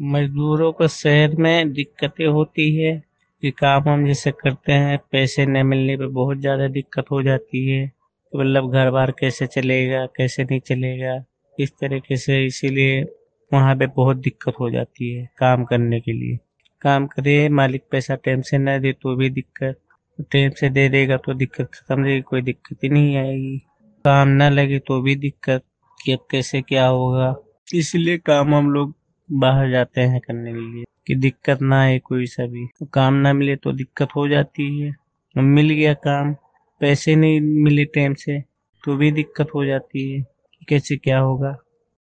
मजदूरों को शहर में दिक्कतें होती है कि काम हम जैसे करते हैं, पैसे न मिलने पे बहुत ज़्यादा दिक्कत हो जाती है। तो मतलब घर बार कैसे चलेगा, कैसे नहीं चलेगा, इस तरीके से इसीलिए वहाँ पे बहुत दिक्कत हो जाती है काम करने के लिए। काम करे, मालिक पैसा टाइम से न दे तो भी दिक्कत, टाइम से दे देगा तो दिक्कत खत्म रहेगी, कोई दिक्कत ही नहीं आएगी। काम न लगे तो भी दिक्कत कि अब कैसे क्या होगा। इसलिए काम हम लोग बाहर जाते हैं करने के लिए कि दिक्कत ना आए कोई सा भी। तो काम ना मिले तो दिक्कत हो जाती है। अब मिल गया काम, पैसे नहीं मिले टाइम से तो भी दिक्कत हो जाती है कि कैसे क्या होगा।